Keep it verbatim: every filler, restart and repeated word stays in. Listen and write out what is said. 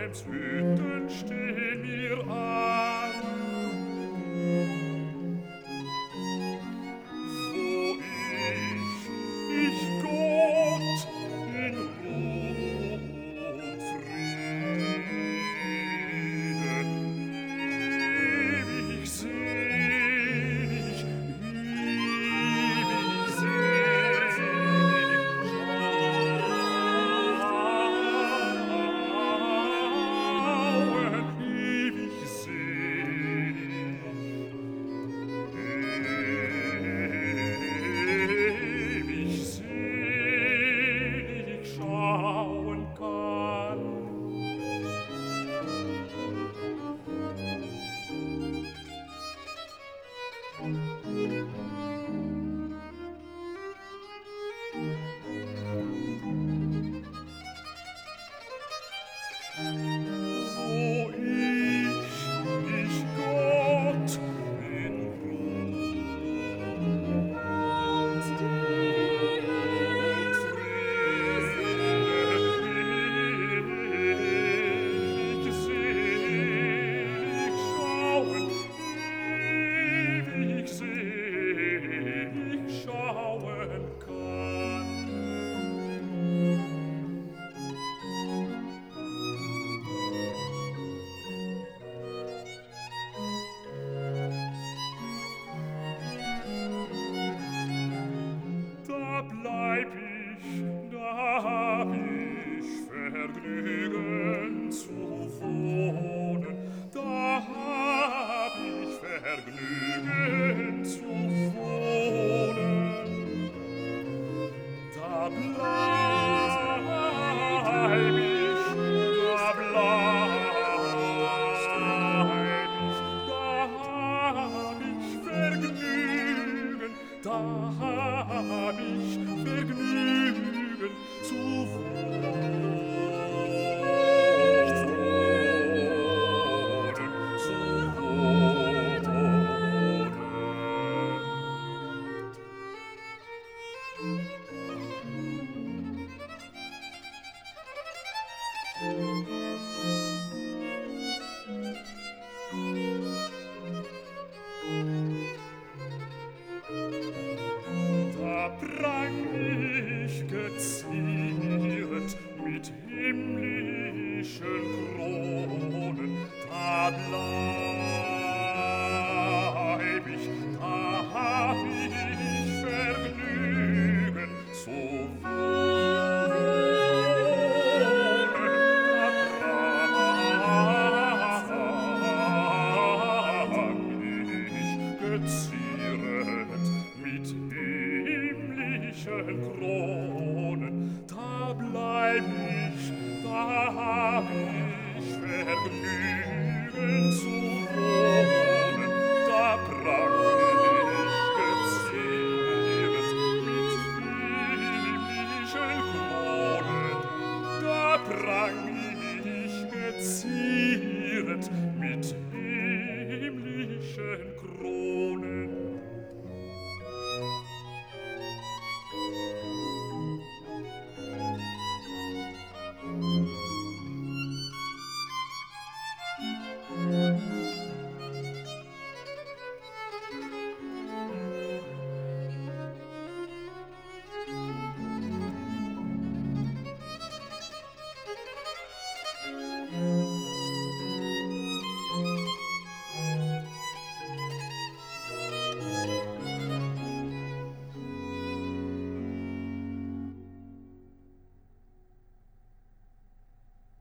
Bethlehms Hütten stehn mir an. Wo ich, ich Gott, in Ruhe und Friede, ewig selig, ewig selig, schauen, ewig selig, ewig selig schauen kann. Wo ich, ich Gott, in Ruhe und Friede, ewig selig schauen, ewig selig schauen kann. Da bleib ich, da hab ich Vergnügen zu wohnen, da hab ich Vergnügen zu wohnen, da bleib ich, da bleib ich, da hab ich Vergnügen, da hab ich Vergnügen zu wohnen, zu Da prang ich geziert mit himmlischen Kronen, da bleib ich, da hab ich Vergnügen zu wohnen, da prang ich geziert mit himmlischen Kronen.